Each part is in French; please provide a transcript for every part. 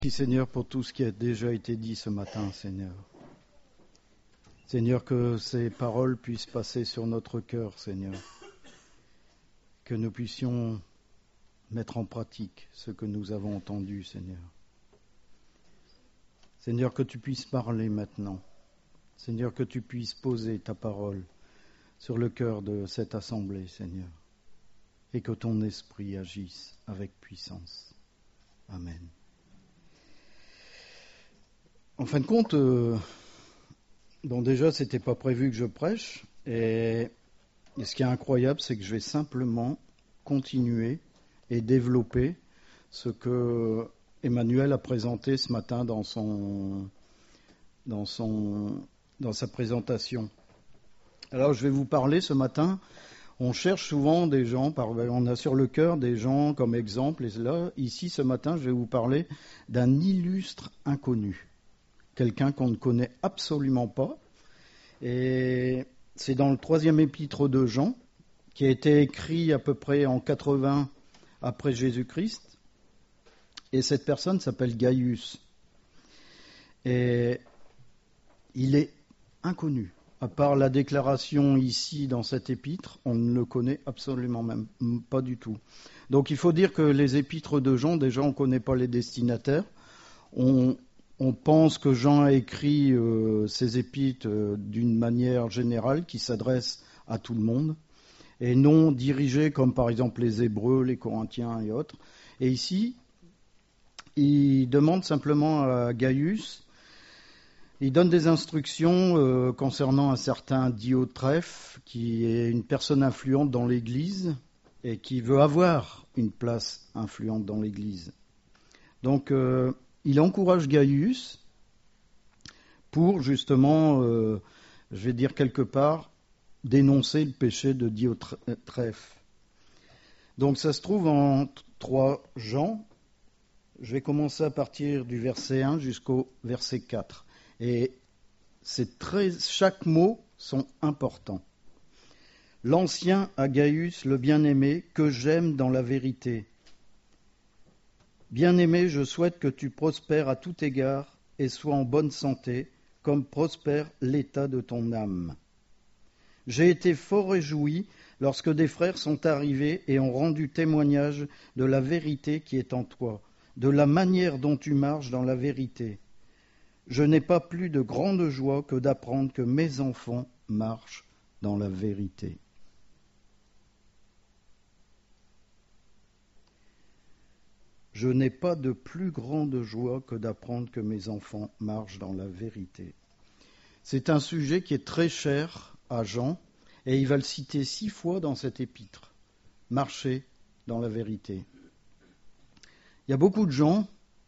Merci Seigneur pour tout ce qui a déjà été dit ce matin, Seigneur. Seigneur, que ces paroles puissent passer sur notre cœur, Seigneur. Que nous puissions mettre en pratique ce que nous avons entendu, Seigneur. Seigneur, que tu puisses parler maintenant. Seigneur, que tu puisses poser ta parole sur le cœur de cette assemblée, Seigneur. Et que ton esprit agisse avec puissance. Amen. En fin de compte, déjà, c'était pas prévu que je prêche. Et ce qui est incroyable, c'est que je vais simplement continuer et développer ce que Emmanuel a présenté ce matin dans sa présentation. Alors, je vais vous parler ce matin. On cherche souvent des gens, on a sur le cœur des gens comme exemple. Et là, ici, ce matin, je vais vous parler d'un illustre inconnu. Quelqu'un qu'on ne connaît absolument pas. Et c'est dans le 3e épître de Jean, qui a été écrit à peu près en 80 après Jésus-Christ. Et cette personne s'appelle Gaius. Et il est inconnu. À part la déclaration ici dans cet épître, on ne le connaît absolument même pas du tout. Donc il faut dire que les épîtres de Jean, déjà on ne connaît pas les destinataires. On pense que Jean a écrit ses épîtres d'une manière générale qui s'adresse à tout le monde et non dirigée comme par exemple les Hébreux, les Corinthiens et autres. Et ici, il demande simplement à Gaius, il donne des instructions concernant un certain Diotrephe qui est une personne influente dans l'Église et qui veut avoir une place influente dans l'Église. Donc, il encourage Gaius pour justement, je vais dire quelque part, dénoncer le péché de Diotrephe. Donc ça se trouve en 3 Jean. Je vais commencer à partir du verset 1 jusqu'au verset 4. Et chaque mot sont importants. L'Ancien à Gaius, le bien-aimé, que j'aime dans la vérité. Bien-aimé, je souhaite que tu prospères à tout égard et sois en bonne santé, comme prospère l'état de ton âme. J'ai été fort réjoui lorsque des frères sont arrivés et ont rendu témoignage de la vérité qui est en toi, de la manière dont tu marches dans la vérité. Je n'ai pas plus de grande joie que d'apprendre que mes enfants marchent dans la vérité. Je n'ai pas de plus grande joie que d'apprendre que mes enfants marchent dans la vérité. C'est un sujet qui est très cher à Jean, et il va le citer 6 fois dans cet épître. Marcher dans la vérité. Il y a beaucoup de gens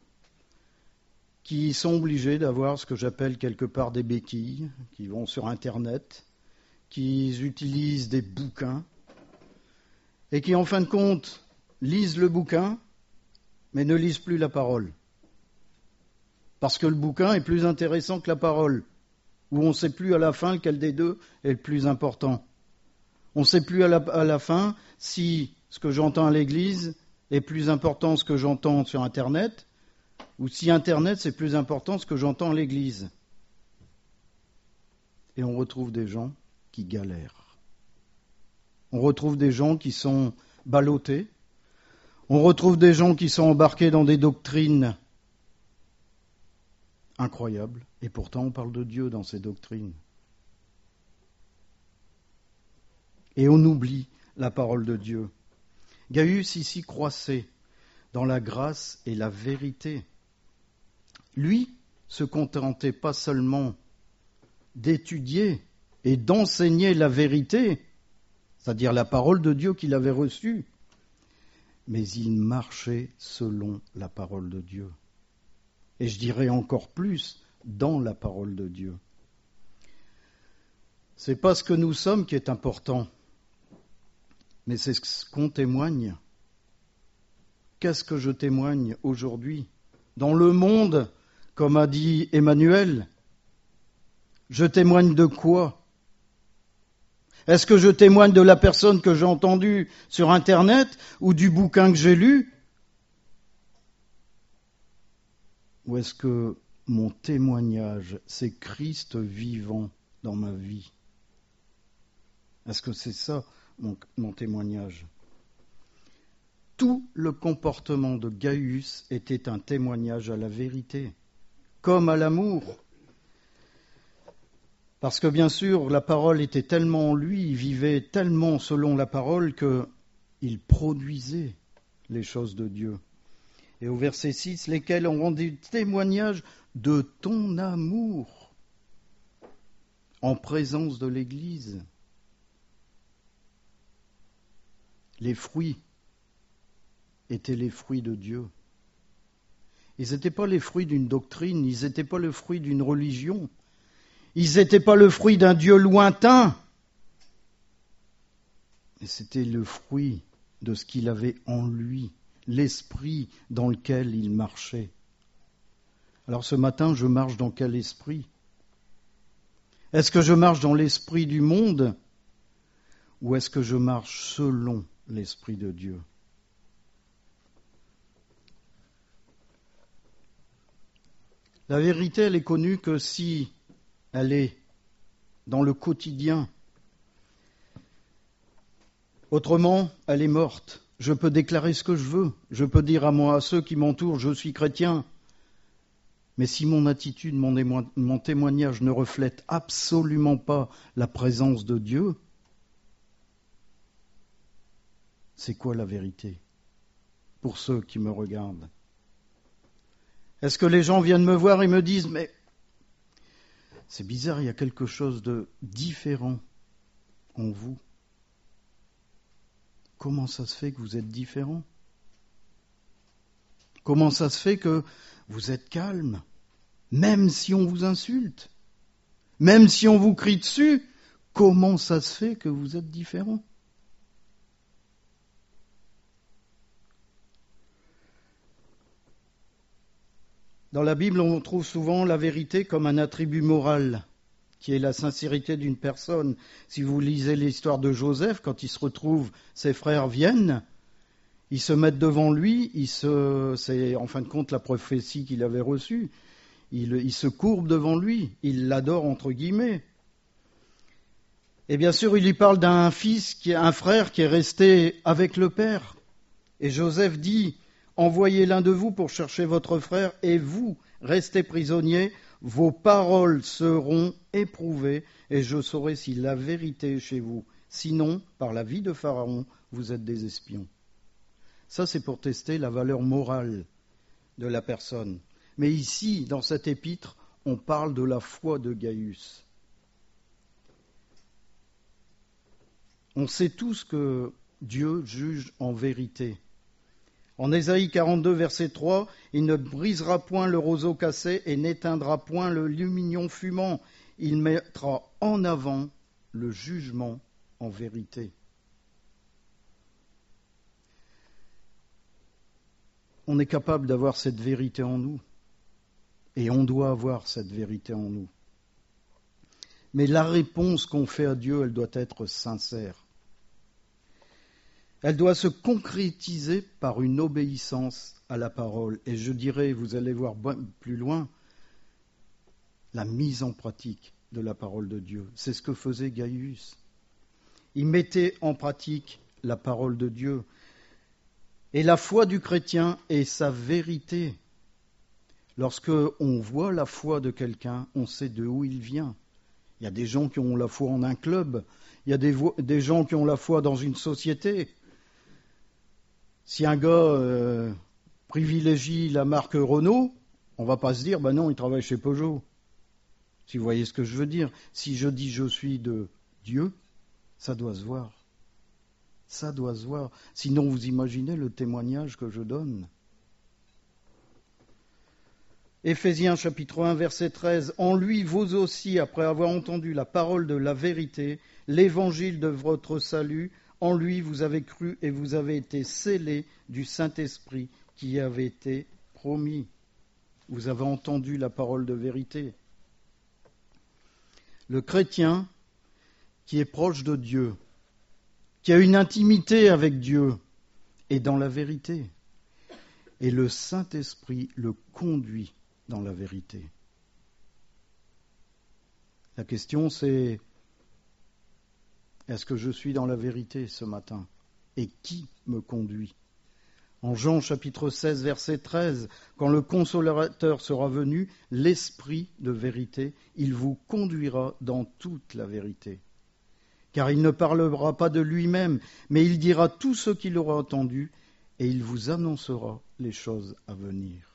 qui sont obligés d'avoir ce que j'appelle quelque part des béquilles, qui vont sur Internet, qui utilisent des bouquins, et qui en fin de compte lisent le bouquin, mais ne lisent plus la parole. Parce que le bouquin est plus intéressant que la parole, où on ne sait plus à la fin lequel des deux est le plus important. On ne sait plus à la fin si ce que j'entends à l'église est plus important que ce que j'entends sur Internet, ou si Internet c'est plus important que ce que j'entends à l'église. Et on retrouve des gens qui galèrent. On retrouve des gens qui sont ballottés. On retrouve des gens qui sont embarqués dans des doctrines incroyables, et pourtant on parle de Dieu dans ces doctrines. Et on oublie la parole de Dieu. Gaius ici croissait dans la grâce et la vérité. Lui se contentait pas seulement d'étudier et d'enseigner la vérité, c'est-à-dire la parole de Dieu qu'il avait reçue, mais il marchait selon la parole de Dieu. Et je dirais encore plus, dans la parole de Dieu. C'est pas ce que nous sommes qui est important, mais c'est ce qu'on témoigne. Qu'est-ce que je témoigne aujourd'hui? Dans le monde, comme a dit Emmanuel, je témoigne de quoi? Est-ce que je témoigne de la personne que j'ai entendue sur Internet ou du bouquin que j'ai lu? Ou est-ce que mon témoignage, c'est Christ vivant dans ma vie? Est-ce que c'est ça mon témoignage? Tout le comportement de Gaius était un témoignage à la vérité, comme à l'amour. Parce que bien sûr, la parole était tellement en lui, il vivait tellement selon la parole qu'il produisait les choses de Dieu. Et au verset 6, lesquels ont rendu témoignage de ton amour en présence de l'Église. Les fruits étaient les fruits de Dieu. Ils n'étaient pas les fruits d'une doctrine, ils n'étaient pas le fruit d'une religion, ils n'étaient pas le fruit d'un Dieu lointain, mais c'était le fruit de ce qu'il avait en lui, l'esprit dans lequel il marchait. Alors ce matin, je marche dans quel esprit? Est-ce que je marche dans l'esprit du monde ou est-ce que je marche selon l'esprit de Dieu? La vérité, elle est connue que si elle est dans le quotidien. Autrement, elle est morte. Je peux déclarer ce que je veux. Je peux dire à ceux qui m'entourent, je suis chrétien. Mais si mon attitude, mon témoignage ne reflète absolument pas la présence de Dieu, c'est quoi la vérité pour ceux qui me regardent? Est-ce que les gens viennent me voir et me disent « Mais c'est bizarre, il y a quelque chose de différent en vous. Comment ça se fait que vous êtes différent? Comment ça se fait que vous êtes calme, même si on vous insulte, même si on vous crie dessus? Comment ça se fait que vous êtes différent? » Dans la Bible, on trouve souvent la vérité comme un attribut moral, qui est la sincérité d'une personne. Si vous lisez l'histoire de Joseph, quand il se retrouve, ses frères viennent, ils se mettent devant lui, c'est en fin de compte la prophétie qu'il avait reçue, ils se courbent devant lui, ils l'adorent entre guillemets. Et bien sûr, il lui parle d'un frère qui est resté avec le père. Et Joseph dit, envoyez l'un de vous pour chercher votre frère, et vous, restez prisonniers, vos paroles seront éprouvées, et je saurai si la vérité est chez vous. Sinon, par la vie de Pharaon, vous êtes des espions. Ça, c'est pour tester la valeur morale de la personne. Mais ici, dans cet épître, on parle de la foi de Gaius. On sait tous que Dieu juge en vérité. En Ésaïe 42, verset 3, « Il ne brisera point le roseau cassé et n'éteindra point le lumignon fumant. Il mettra en avant le jugement en vérité. » On est capable d'avoir cette vérité en nous. Et on doit avoir cette vérité en nous. Mais la réponse qu'on fait à Dieu, elle doit être sincère. Elle doit se concrétiser par une obéissance à la parole. Et je dirais, vous allez voir plus loin, la mise en pratique de la parole de Dieu. C'est ce que faisait Gaius. Il mettait en pratique la parole de Dieu. Et la foi du chrétien est sa vérité. Lorsque on voit la foi de quelqu'un, on sait de où il vient. Il y a des gens qui ont la foi en un club. Il y a des gens qui ont la foi dans une société. Si un gars privilégie la marque Renault, on ne va pas se dire, non, il travaille chez Peugeot. Si vous voyez ce que je veux dire. Si je dis je suis de Dieu, ça doit se voir. Ça doit se voir. Sinon, vous imaginez le témoignage que je donne. Éphésiens chapitre 1, verset 13. « En lui, vous aussi, après avoir entendu la parole de la vérité, l'évangile de votre salut, en lui, vous avez cru et vous avez été scellés du Saint-Esprit qui avait été promis. » Vous avez entendu la parole de vérité. Le chrétien qui est proche de Dieu, qui a une intimité avec Dieu, est dans la vérité. Et le Saint-Esprit le conduit dans la vérité. La question c'est, est-ce que je suis dans la vérité ce matin? Et qui me conduit? En Jean chapitre 16, verset 13, quand le Consolateur sera venu, l'Esprit de vérité, il vous conduira dans toute la vérité. Car il ne parlera pas de lui-même, mais il dira tout ce qu'il aura entendu, et il vous annoncera les choses à venir.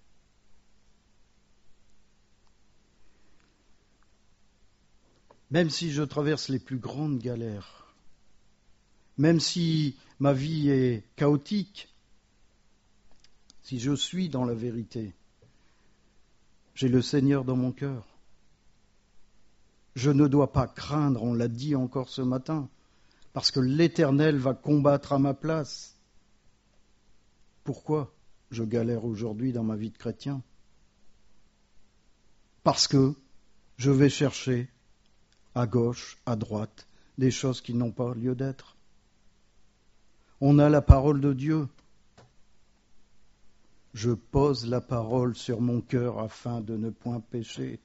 Même si je traverse les plus grandes galères, même si ma vie est chaotique, si je suis dans la vérité, j'ai le Seigneur dans mon cœur. Je ne dois pas craindre, on l'a dit encore ce matin, parce que l'Éternel va combattre à ma place. Pourquoi je galère aujourd'hui dans ma vie de chrétien? Parce que je vais chercher à gauche, à droite, des choses qui n'ont pas lieu d'être. On a la parole de Dieu. Je pose la parole sur mon cœur afin de ne point pécher.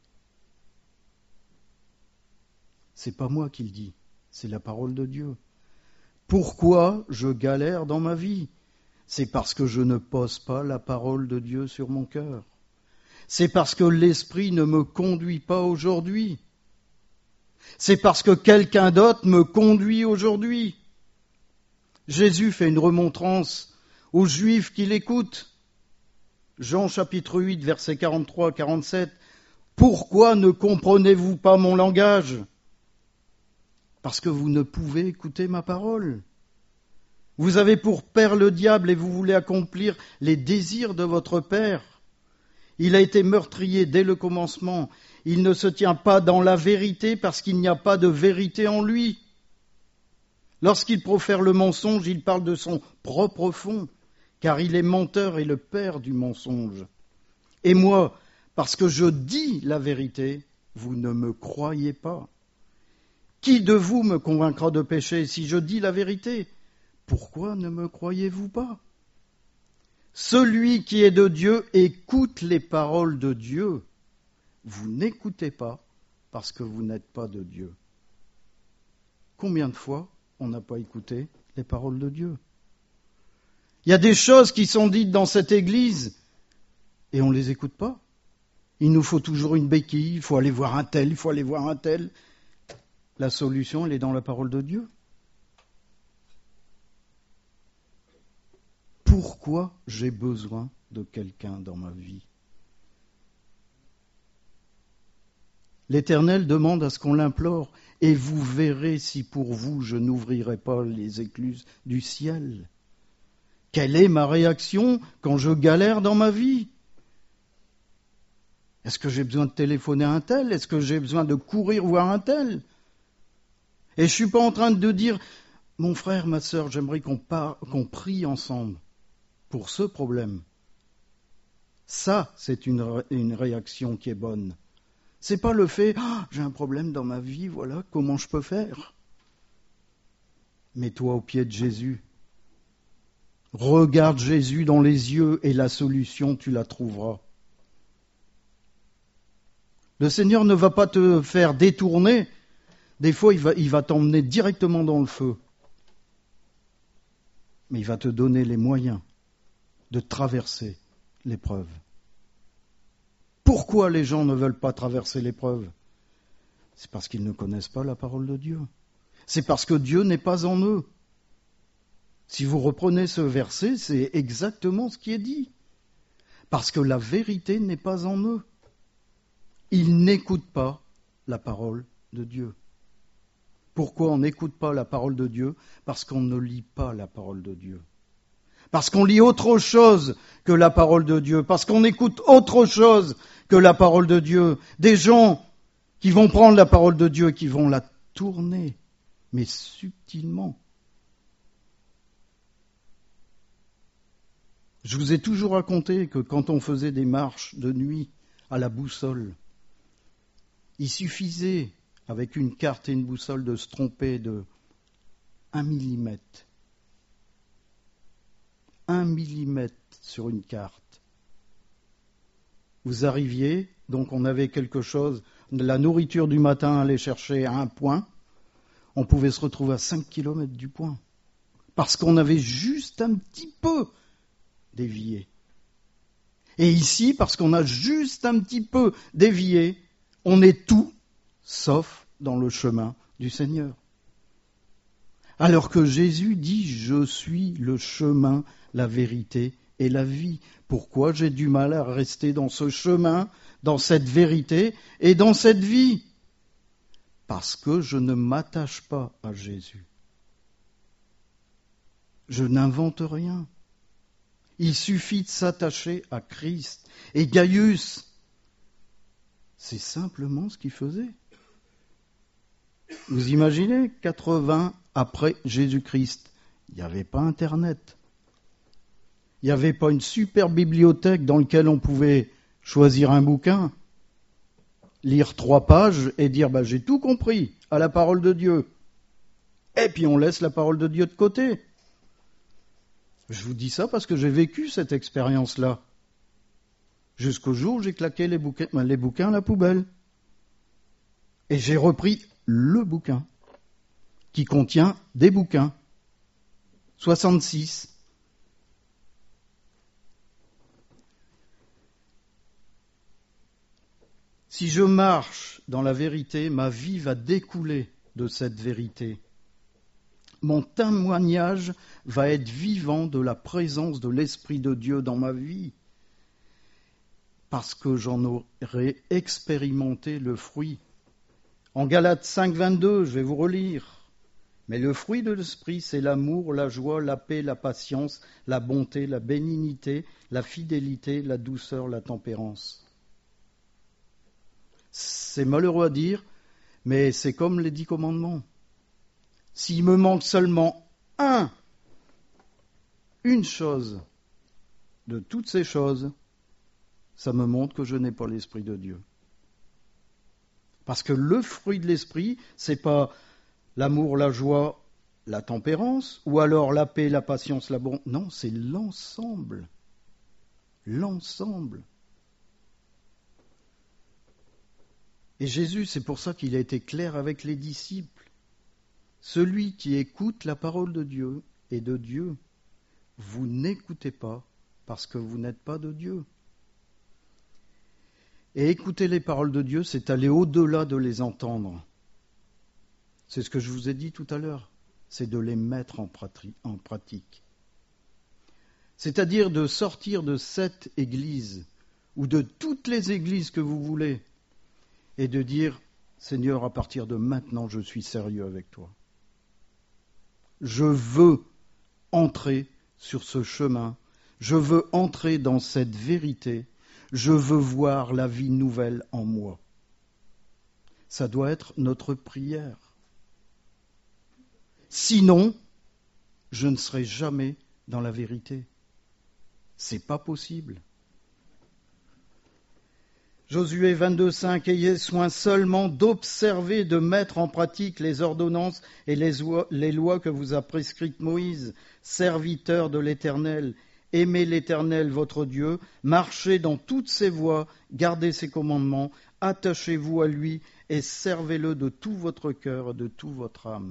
C'est pas moi qui le dis, c'est la parole de Dieu. Pourquoi je galère dans ma vie? C'est parce que je ne pose pas la parole de Dieu sur mon cœur. C'est parce que l'Esprit ne me conduit pas aujourd'hui. C'est parce que quelqu'un d'autre me conduit aujourd'hui. Jésus fait une remontrance aux Juifs qui l'écoutent. Jean chapitre 8, versets 43-47. Pourquoi ne comprenez-vous pas mon langage? Parce que vous ne pouvez écouter ma parole. Vous avez pour père le diable et vous voulez accomplir les désirs de votre père. Il a été meurtrier dès le commencement. Il ne se tient pas dans la vérité parce qu'il n'y a pas de vérité en lui. Lorsqu'il profère le mensonge, il parle de son propre fond, car il est menteur et le père du mensonge. Et moi, parce que je dis la vérité, vous ne me croyez pas. Qui de vous me convaincra de péché si je dis la vérité? Pourquoi ne me croyez-vous pas? Celui qui est de Dieu écoute les paroles de Dieu. Vous n'écoutez pas parce que vous n'êtes pas de Dieu. Combien de fois on n'a pas écouté les paroles de Dieu? Il y a des choses qui sont dites dans cette église et on ne les écoute pas. Il nous faut toujours une béquille, il faut aller voir un tel, il faut aller voir un tel. La solution, elle est dans la parole de Dieu. Pourquoi j'ai besoin de quelqu'un dans ma vie? L'Éternel demande à ce qu'on l'implore, et vous verrez si pour vous je n'ouvrirai pas les écluses du ciel. Quelle est ma réaction quand je galère dans ma vie? Est-ce que j'ai besoin de téléphoner à un tel? Est-ce que j'ai besoin de courir voir un tel? Et je ne suis pas en train de dire, mon frère, ma sœur, j'aimerais qu'on prie ensemble pour ce problème. Ça, c'est une réaction qui est bonne. C'est pas le fait, j'ai un problème dans ma vie, voilà, comment je peux faire? Mets-toi au pied de Jésus. Regarde Jésus dans les yeux et la solution, tu la trouveras. Le Seigneur ne va pas te faire détourner. Des fois, il va t'emmener directement dans le feu. Mais il va te donner les moyens de traverser l'épreuve. Pourquoi les gens ne veulent pas traverser l'épreuve? C'est parce qu'ils ne connaissent pas la parole de Dieu. C'est parce que Dieu n'est pas en eux. Si vous reprenez ce verset, c'est exactement ce qui est dit. Parce que la vérité n'est pas en eux. Ils n'écoutent pas la parole de Dieu. Pourquoi on n'écoute pas la parole de Dieu? Parce qu'on ne lit pas la parole de Dieu. Parce qu'on lit autre chose que la parole de Dieu. Parce qu'on écoute autre chose que la parole de Dieu. Des gens qui vont prendre la parole de Dieu et qui vont la tourner, mais subtilement. Je vous ai toujours raconté que quand on faisait des marches de nuit à la boussole, il suffisait, avec une carte et une boussole, de se tromper de 1 millimètre. 1 millimètre sur une carte. vous arriviez, donc on avait quelque chose, la nourriture du matin allait chercher à un point, on pouvait se retrouver à 5 km du point, parce qu'on avait juste un petit peu dévié. Et ici, parce qu'on a juste un petit peu dévié, on est tout sauf dans le chemin du Seigneur. Alors que Jésus dit « Je suis le chemin, la vérité et la vie ». Pourquoi j'ai du mal à rester dans ce chemin, dans cette vérité et dans cette vie? Parce que je ne m'attache pas à Jésus. Je n'invente rien. Il suffit de s'attacher à Christ. Et Gaius, c'est simplement ce qu'il faisait. Vous imaginez, 80 après Jésus-Christ, il n'y avait pas Internet. Il n'y avait pas une super bibliothèque dans laquelle on pouvait choisir un bouquin, lire 3 pages et dire « j'ai tout compris à la parole de Dieu ». Et puis on laisse la parole de Dieu de côté. Je vous dis ça parce que j'ai vécu cette expérience-là. Jusqu'au jour où j'ai claqué les bouquins à la poubelle. Et j'ai repris le bouquin, qui contient des bouquins. 66. Si je marche dans la vérité, ma vie va découler de cette vérité. Mon témoignage va être vivant de la présence de l'Esprit de Dieu dans ma vie, parce que j'en aurai expérimenté le fruit. En Galates 5,22, je vais vous relire. Mais le fruit de l'Esprit, c'est l'amour, la joie, la paix, la patience, la bonté, la bénignité, la fidélité, la douceur, la tempérance. C'est malheureux à dire, mais c'est comme les 10 commandements. S'il me manque seulement une chose de toutes ces choses, ça me montre que je n'ai pas l'Esprit de Dieu. Parce que le fruit de l'Esprit, c'est pas l'amour, la joie, la tempérance, ou alors la paix, la patience, la bonté. Non, c'est l'ensemble. L'ensemble. Et Jésus, c'est pour ça qu'il a été clair avec les disciples. Celui qui écoute la parole de Dieu est de Dieu. Vous n'écoutez pas parce que vous n'êtes pas de Dieu. Et écouter les paroles de Dieu, c'est aller au-delà de les entendre. C'est ce que je vous ai dit tout à l'heure. C'est de les mettre en pratique. C'est-à-dire de sortir de cette église ou de toutes les églises que vous voulez et de dire « Seigneur, à partir de maintenant, je suis sérieux avec toi. Je veux entrer sur ce chemin. Je veux entrer dans cette vérité. Je veux voir la vie nouvelle en moi. » Ça doit être notre prière. Sinon, je ne serai jamais dans la vérité. C'est pas possible. Josué 22,5 « Ayez soin seulement d'observer, de mettre en pratique les ordonnances et les lois que vous a prescrites Moïse, serviteur de l'Éternel. Aimez l'Éternel votre Dieu, marchez dans toutes ses voies, gardez ses commandements, attachez-vous à lui et servez-le de tout votre cœur, de toute votre âme. »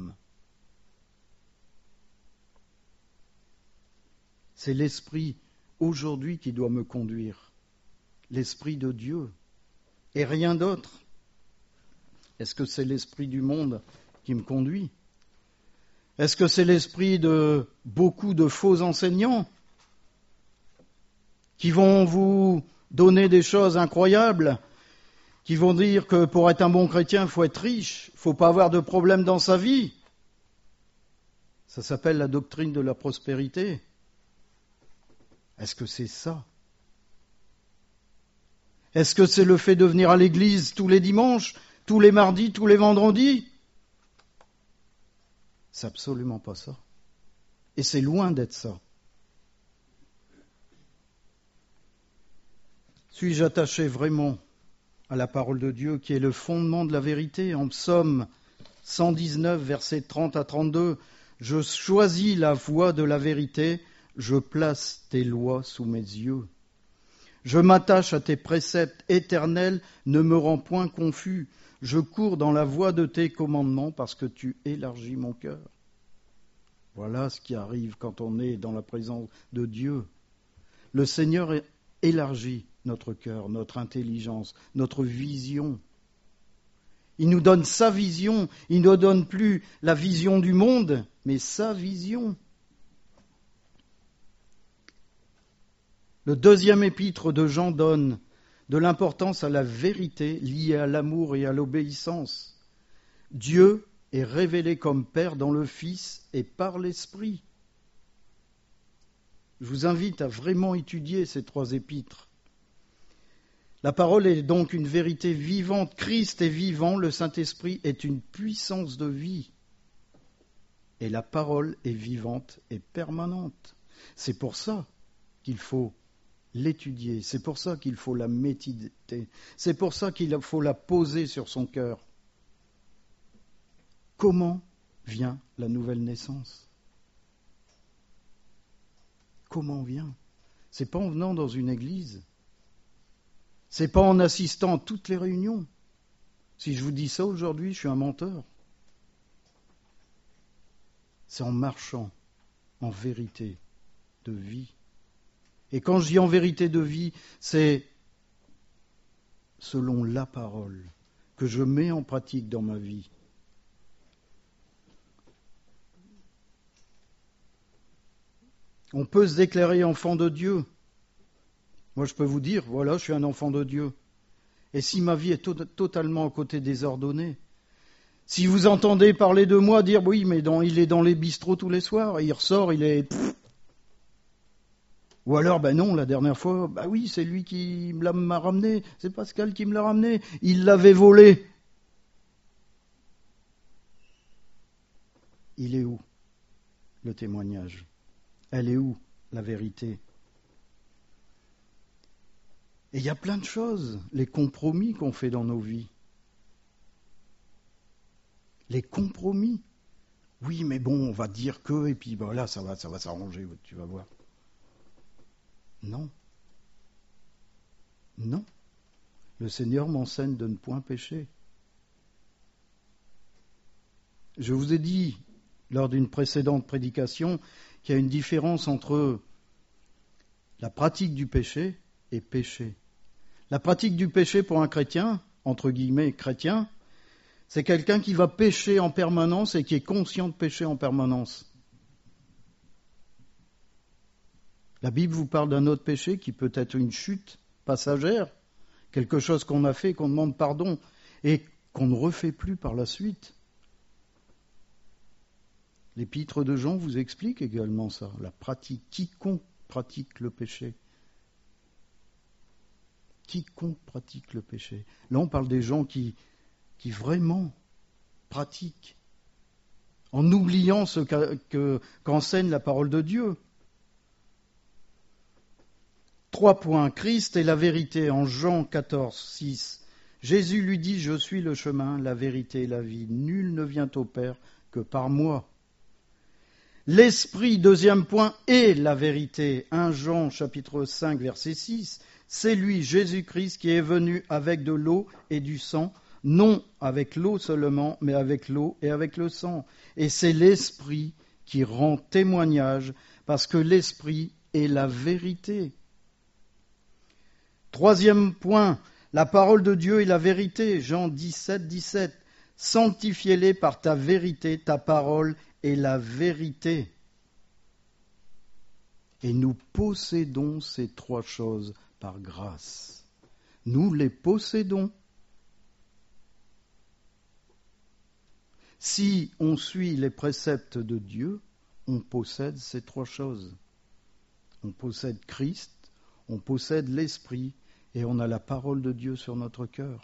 C'est l'Esprit aujourd'hui qui doit me conduire, l'Esprit de Dieu, et rien d'autre. Est-ce que c'est l'Esprit du monde qui me conduit? Est-ce que c'est l'Esprit de beaucoup de faux enseignants qui vont vous donner des choses incroyables, qui vont dire que pour être un bon chrétien, il faut être riche, il ne faut pas avoir de problème dans sa vie? Ça s'appelle la doctrine de la prospérité. Est-ce que c'est ça? Est-ce que c'est le fait de venir à l'église tous les dimanches, tous les mardis, tous les vendredis? C'est absolument pas ça. Et c'est loin d'être ça. Suis-je attaché vraiment à la parole de Dieu qui est le fondement de la vérité? En Psaume 119, versets 30 à 32, « Je choisis la voie de la vérité, je place tes lois sous mes yeux. Je m'attache à tes préceptes éternels, ne me rends point confus. Je cours dans la voie de tes commandements parce que tu élargis mon cœur. Voilà ce qui arrive quand on est dans la présence de Dieu. Le Seigneur élargit notre cœur, notre intelligence, notre vision. Il nous donne sa vision. Il ne nous donne plus la vision du monde, mais sa vision. Le deuxième épître de Jean donne de l'importance à la vérité liée à l'amour et à l'obéissance. Dieu est révélé comme Père dans le Fils et par l'Esprit. Je vous invite à vraiment étudier ces 3 épîtres. La parole est donc une vérité vivante. Christ est vivant, le Saint-Esprit est une puissance de vie. Et la parole est vivante et permanente. C'est pour ça qu'il faut l'étudier, c'est pour ça qu'il faut la méditer, c'est pour ça qu'il faut la poser sur son cœur. Comment vient la nouvelle naissance ? Comment vient ? C'est pas en venant dans une église, c'est pas en assistant à toutes les réunions. Si je vous dis ça aujourd'hui, je suis un menteur. C'est en marchant en vérité de vie. Et quand je dis en vérité de vie, c'est selon la parole que je mets en pratique dans ma vie. On peut se déclarer enfant de Dieu. Moi, je peux vous dire, voilà, je suis un enfant de Dieu. Et si ma vie est totalement à côté désordonnée, si vous entendez parler de moi, dire, oui, mais il est dans les bistrots tous les soirs, et il ressort, il est... Ou alors, ben non, la dernière fois, ben oui, c'est lui qui m'a ramené, c'est Pascal qui me l'a ramené, il l'avait volé. Il est où le témoignage ? Elle est où la vérité ? Et il y a plein de choses, les compromis qu'on fait dans nos vies. Les compromis. Oui, mais bon, on va dire que, et puis voilà, ça va s'arranger, tu vas voir. Non. Non. Le Seigneur m'enseigne de ne point pécher. Je vous ai dit, lors d'une précédente prédication, qu'il y a une différence entre la pratique du péché et péché. La pratique du péché pour un chrétien, entre guillemets chrétien, c'est quelqu'un qui va pécher en permanence et qui est conscient de pécher en permanence. La Bible vous parle d'un autre péché qui peut être une chute passagère, quelque chose qu'on a fait, qu'on demande pardon et qu'on ne refait plus par la suite. L'épître de Jean vous explique également ça, la pratique. Quiconque pratique le péché. Quiconque pratique le péché. Là, on parle des gens qui vraiment pratiquent, en oubliant ce qu'enseigne la parole de Dieu. 3 points. Christ est la vérité. En Jean 14, 6, Jésus lui dit, je suis le chemin, la vérité et la vie. Nul ne vient au Père que par moi. L'Esprit, 2e point, est la vérité. 1 Jean chapitre 5, verset 6. C'est lui, Jésus-Christ, qui est venu avec de l'eau et du sang, non avec l'eau seulement, mais avec l'eau et avec le sang. Et c'est l'Esprit qui rend témoignage, parce que l'Esprit est la vérité. 3e point, la parole de Dieu est la vérité. Jean 17, 17. Sanctifiez-les par ta vérité, ta parole est la vérité. Et nous possédons ces 3 choses par grâce. Nous les possédons. Si on suit les préceptes de Dieu, on possède ces 3 choses. On possède Christ, on possède l'Esprit et on a la parole de Dieu sur notre cœur.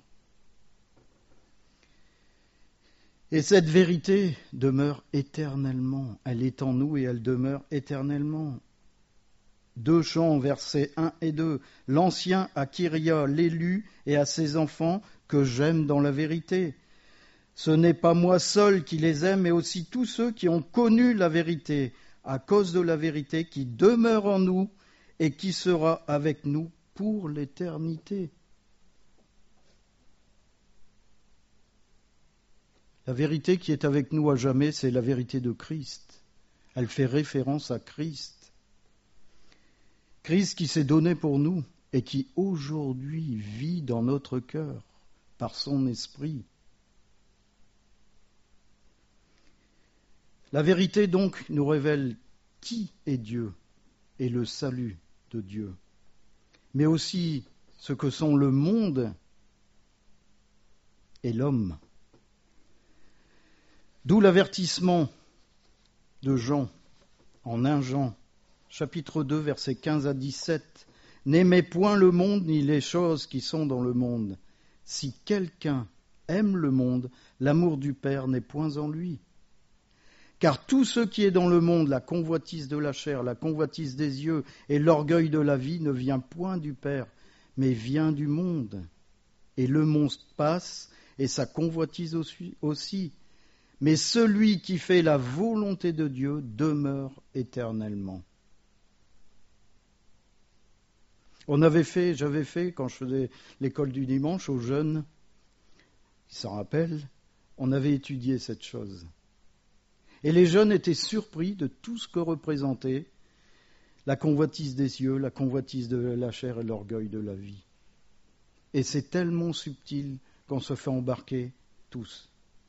Et cette vérité demeure éternellement. Elle est en nous et elle demeure éternellement. 2 chants, versets 1 et 2. L'Ancien à Kyria, l'élu, et à ses enfants que j'aime dans la vérité. Ce n'est pas moi seul qui les aime, mais aussi tous ceux qui ont connu la vérité, à cause de la vérité qui demeure en nous et qui sera avec nous pour l'éternité. La vérité qui est avec nous à jamais, c'est la vérité de Christ. Elle fait référence à Christ. Christ qui s'est donné pour nous et qui aujourd'hui vit dans notre cœur par son esprit. La vérité donc nous révèle qui est Dieu et le salut de Dieu, mais aussi ce que sont le monde et l'homme. D'où l'avertissement de Jean, en 1 Jean, chapitre 2, versets 15 à 17. « N'aimez point le monde ni les choses qui sont dans le monde. Si quelqu'un aime le monde, l'amour du Père n'est point en lui. Car tout ce qui est dans le monde, la convoitise de la chair, la convoitise des yeux et l'orgueil de la vie ne vient point du Père, mais vient du monde. Et le monde passe et sa convoitise aussi. Mais celui qui fait la volonté de Dieu demeure éternellement. » J'avais fait, quand je faisais l'école du dimanche aux jeunes, ils s'en rappellent, on avait étudié cette chose. Et les jeunes étaient surpris de tout ce que représentait la convoitise des yeux, la convoitise de la chair et l'orgueil de la vie. Et c'est tellement subtil qu'on se fait embarquer tous.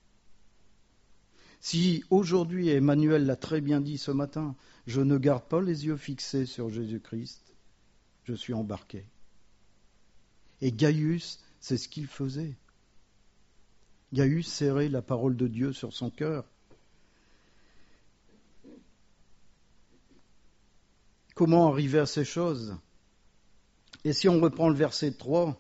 Si aujourd'hui, Emmanuel l'a très bien dit ce matin, je ne garde pas les yeux fixés sur Jésus-Christ, je suis embarqué. Et Gaius, c'est ce qu'il faisait. Gaius serrait la parole de Dieu sur son cœur. Comment arriver à ces choses ? Et si on reprend le verset 3,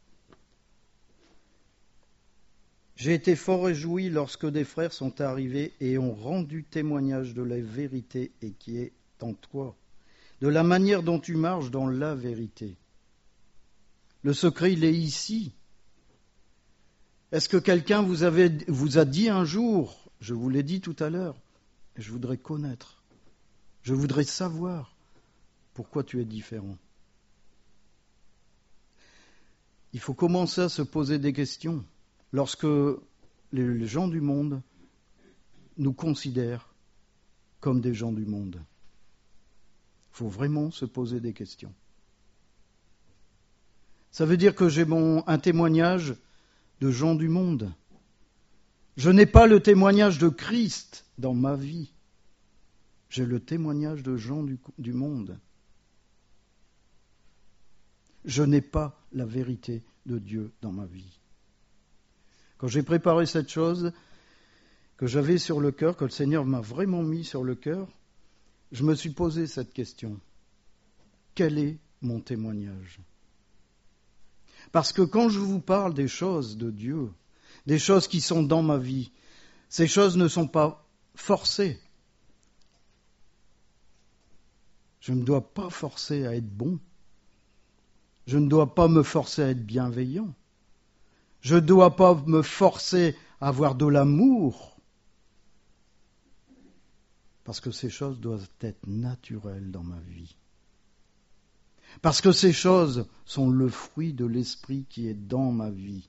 « J'ai été fort réjoui lorsque des frères sont arrivés et ont rendu témoignage de la vérité et qui est en toi, de la manière dont tu marches dans la vérité. » Le secret, il est ici. Est-ce que quelqu'un vous a dit un jour, je vous l'ai dit tout à l'heure, je voudrais connaître, je voudrais savoir pourquoi tu es différent. Il faut commencer à se poser des questions. Lorsque les gens du monde nous considèrent comme des gens du monde, il faut vraiment se poser des questions. Ça veut dire que j'ai un témoignage de gens du monde. Je n'ai pas le témoignage de Christ dans ma vie. J'ai le témoignage de gens du monde. Je n'ai pas la vérité de Dieu dans ma vie. Quand j'ai préparé cette chose que j'avais sur le cœur, que le Seigneur m'a vraiment mis sur le cœur, je me suis posé cette question. Quel est mon témoignage ? Parce que quand je vous parle des choses de Dieu, des choses qui sont dans ma vie, ces choses ne sont pas forcées. Je ne dois pas forcer à être bon. Je ne dois pas me forcer à être bienveillant. Je ne dois pas me forcer à avoir de l'amour. Parce que ces choses doivent être naturelles dans ma vie. Parce que ces choses sont le fruit de l'esprit qui est dans ma vie.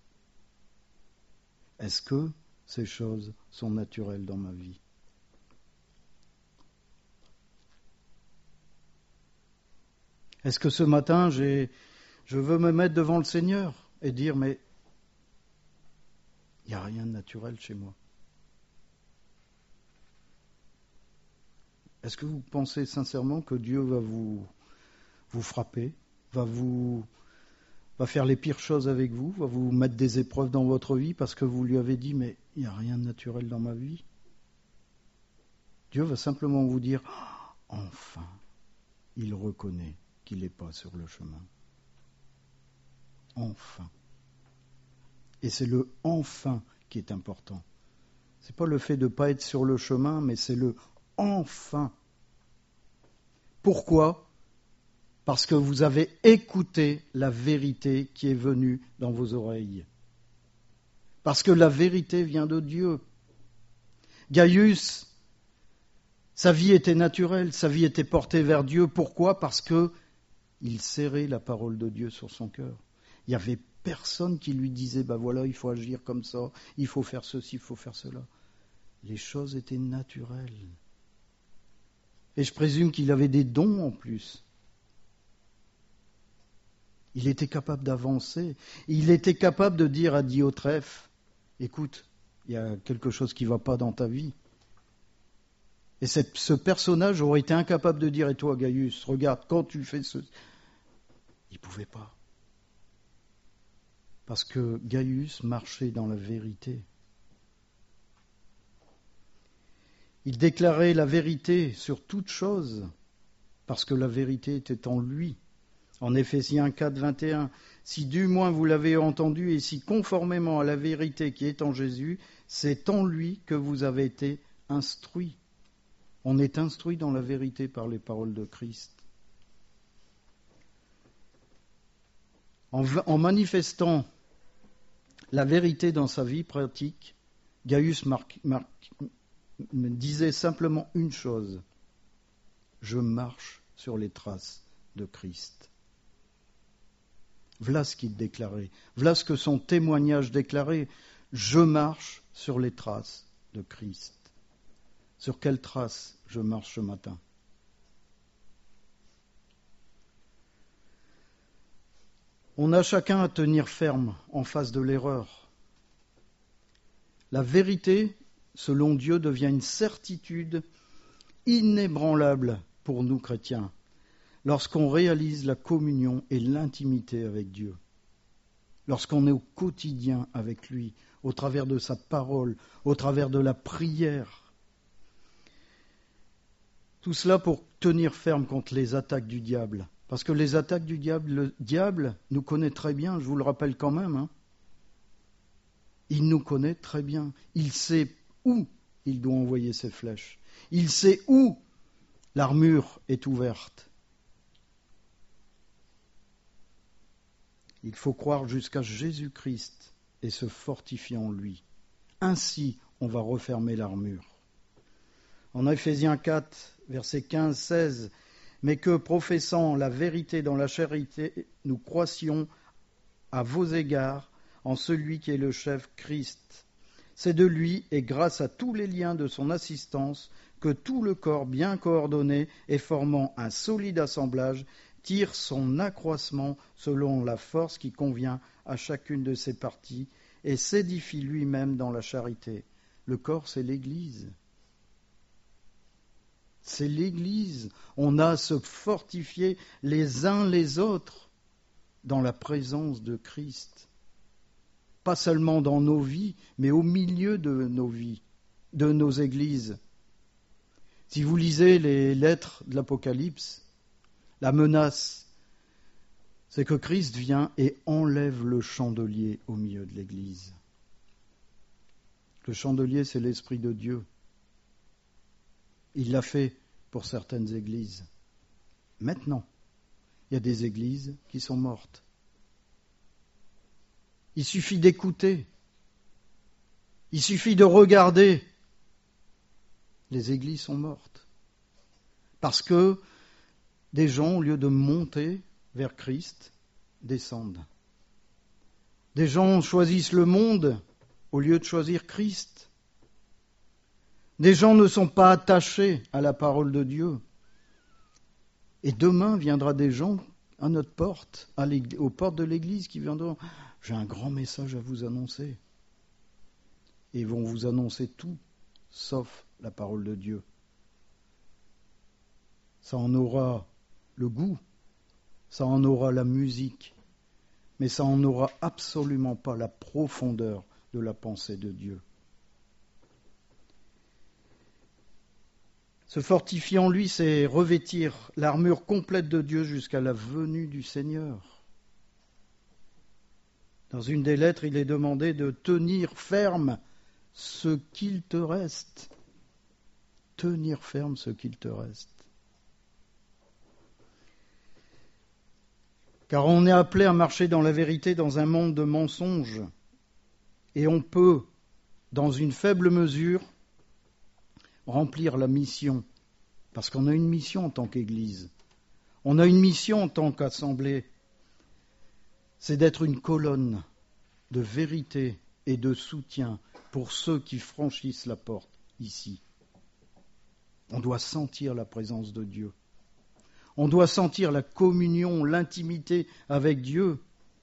Est-ce que ces choses sont naturelles dans ma vie ? Est-ce que ce matin, je veux me mettre devant le Seigneur et dire, mais il n'y a rien de naturel chez moi. Est-ce que vous pensez sincèrement que Dieu va vous frapper, va faire les pires choses avec vous, va vous mettre des épreuves dans votre vie parce que vous lui avez dit, mais il n'y a rien de naturel dans ma vie? Dieu va simplement vous dire, enfin, il reconnaît qu'il n'est pas sur le chemin. Enfin. Et c'est le « enfin » qui est important. Ce n'est pas le fait de ne pas être sur le chemin, mais c'est le « enfin ». Pourquoi ? Parce que vous avez écouté la vérité qui est venue dans vos oreilles. Parce que la vérité vient de Dieu. Gaius, sa vie était naturelle, sa vie était portée vers Dieu. Pourquoi ? Parce que il serrait la parole de Dieu sur son cœur. Il n'y avait personne qui lui disait, voilà, il faut agir comme ça, il faut faire ceci, il faut faire cela. Les choses étaient naturelles. Et je présume qu'il avait des dons en plus. Il était capable d'avancer. Il était capable de dire à Diotrephe, écoute, il y a quelque chose qui ne va pas dans ta vie. Et ce personnage aurait été incapable de dire, et toi Gaius, regarde, quand tu fais ce... Il ne pouvait pas. Parce que Gaius marchait dans la vérité. Il déclarait la vérité sur toute chose, parce que la vérité était en lui. En Éphésiens 4, 21, « Si du moins vous l'avez entendu, et si conformément à la vérité qui est en Jésus, c'est en lui que vous avez été instruits. » On est instruit dans la vérité par les paroles de Christ. En manifestant la vérité dans sa vie pratique, Gaius me disait simplement une chose, je marche sur les traces de Christ. Voilà ce qu'il déclarait, voilà ce que son témoignage déclarait, je marche sur les traces de Christ. Sur quelles traces je marche ce matin ? On a chacun à tenir ferme en face de l'erreur. La vérité, selon Dieu, devient une certitude inébranlable pour nous chrétiens, lorsqu'on réalise la communion et l'intimité avec Dieu, lorsqu'on est au quotidien avec lui, au travers de sa parole, au travers de la prière. Tout cela pour tenir ferme contre les attaques du diable. Parce que les attaques du diable, le diable nous connaît très bien, je vous le rappelle quand même. Il nous connaît très bien. Il sait où il doit envoyer ses flèches. Il sait où l'armure est ouverte. Il faut croire jusqu'à Jésus-Christ et se fortifier en lui. Ainsi, on va refermer l'armure. En Éphésiens 4, versets 15-16, « Mais que, professant la vérité dans la charité, nous croissions à vos égards en celui qui est le chef Christ. C'est de lui et grâce à tous les liens de son assistance que tout le corps bien coordonné et formant un solide assemblage tire son accroissement selon la force qui convient à chacune de ses parties et s'édifie lui-même dans la charité. » Le corps, c'est l'Église. C'est l'Église. On a à se fortifier les uns les autres dans la présence de Christ. Pas seulement dans nos vies, mais au milieu de nos vies, de nos églises. Si vous lisez les lettres de l'Apocalypse, la menace, c'est que Christ vient et enlève le chandelier au milieu de l'Église. Le chandelier, c'est l'Esprit de Dieu. Il l'a fait pour certaines églises. Maintenant, il y a des églises qui sont mortes. Il suffit d'écouter. Il suffit de regarder. Les églises sont mortes. Parce que des gens, au lieu de monter vers Christ, descendent. Des gens choisissent le monde au lieu de choisir Christ. Des gens ne sont pas attachés à la parole de Dieu. Et demain viendra des gens à notre porte, aux portes de l'église, qui viendront. J'ai un grand message à vous annoncer. Et ils vont vous annoncer tout, sauf la parole de Dieu. Ça en aura le goût, ça en aura la musique, mais ça en aura absolument pas la profondeur de la pensée de Dieu. Se fortifier en lui, c'est revêtir l'armure complète de Dieu jusqu'à la venue du Seigneur. Dans une des lettres, il est demandé de tenir ferme ce qu'il te reste. Tenir ferme ce qu'il te reste. Car on est appelé à marcher dans la vérité dans un monde de mensonges. Et on peut, dans une faible mesure, remplir la mission, parce qu'on a une mission en tant qu'Église. On a une mission en tant qu'assemblée, c'est d'être une colonne de vérité et de soutien pour ceux qui franchissent la porte ici. On doit sentir la présence de Dieu. On doit sentir la communion, l'intimité avec Dieu.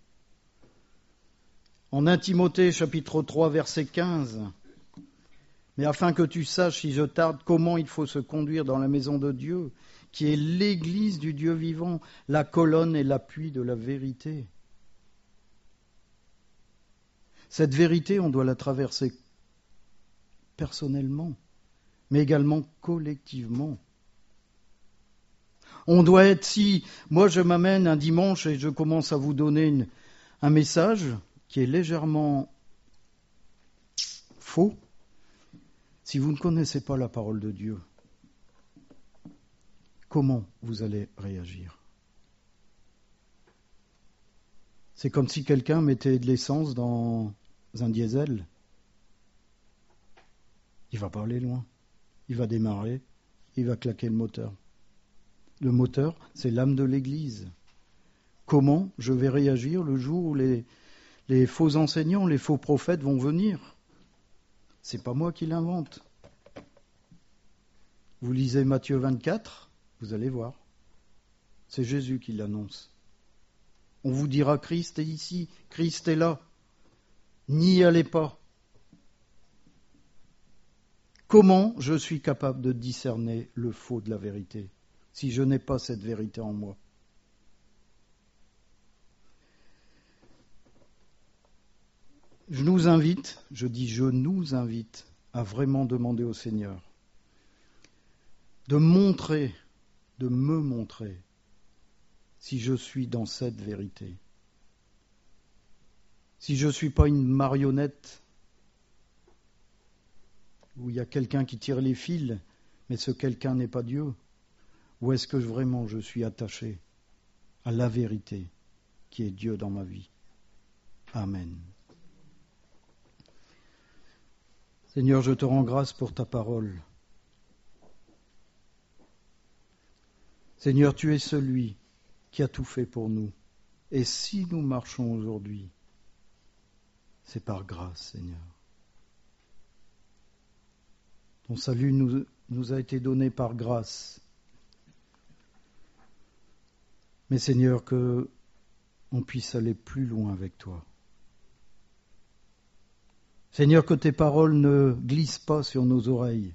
En 1 Timothée, chapitre 3, verset 15, « Mais afin que tu saches, si je tarde, comment il faut se conduire dans la maison de Dieu, qui est l'église du Dieu vivant, la colonne et l'appui de la vérité. » Cette vérité, on doit la traverser personnellement, mais également collectivement. On doit être, si moi je m'amène un dimanche et je commence à vous donner un message qui est légèrement faux, si vous ne connaissez pas la parole de Dieu, comment vous allez réagir? C'est comme si quelqu'un mettait de l'essence dans un diesel. Il ne va pas aller loin. Il va démarrer, il va claquer le moteur. Le moteur, c'est l'âme de l'Église. Comment je vais réagir le jour où les faux enseignants, les faux prophètes vont venir? C'est pas moi qui l'invente. Vous lisez Matthieu 24, vous allez voir. C'est Jésus qui l'annonce. On vous dira Christ est ici, Christ est là. N'y allez pas. Comment je suis capable de discerner le faux de la vérité si je n'ai pas cette vérité en moi? Je nous invite à vraiment demander au Seigneur de me montrer si je suis dans cette vérité. Si je ne suis pas une marionnette où il y a quelqu'un qui tire les fils, mais ce quelqu'un n'est pas Dieu, ou est-ce que vraiment je suis attaché à la vérité qui est Dieu dans ma vie? Amen. Seigneur, je te rends grâce pour ta parole. Seigneur, tu es celui qui a tout fait pour nous. Et si nous marchons aujourd'hui, c'est par grâce, Seigneur. Ton salut nous a été donné par grâce. Mais Seigneur, que on puisse aller plus loin avec toi. Seigneur, que tes paroles ne glissent pas sur nos oreilles,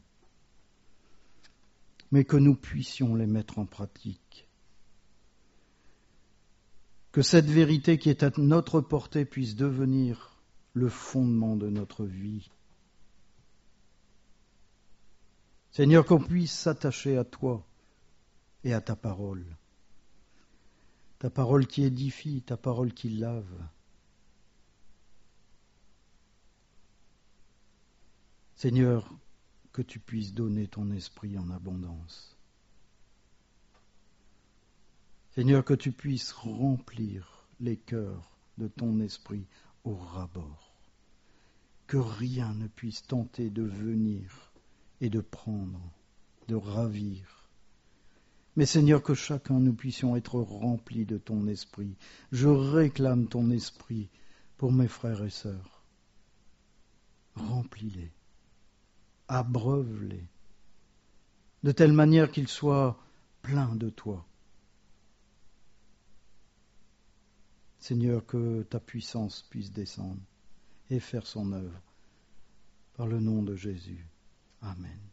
mais que nous puissions les mettre en pratique. Que cette vérité qui est à notre portée puisse devenir le fondement de notre vie. Seigneur, qu'on puisse s'attacher à toi et à ta parole qui édifie, ta parole qui lave. Seigneur, que tu puisses donner ton esprit en abondance. Seigneur, que tu puisses remplir les cœurs de ton esprit au ras-bord. Que rien ne puisse tenter de venir et de prendre, de ravir. Mais Seigneur, que chacun nous puissions être remplis de ton esprit. Je réclame ton esprit pour mes frères et sœurs. Remplis-les, abreuve-les, de telle manière qu'ils soient pleins de toi. Seigneur, que ta puissance puisse descendre et faire son œuvre. Par le nom de Jésus. Amen.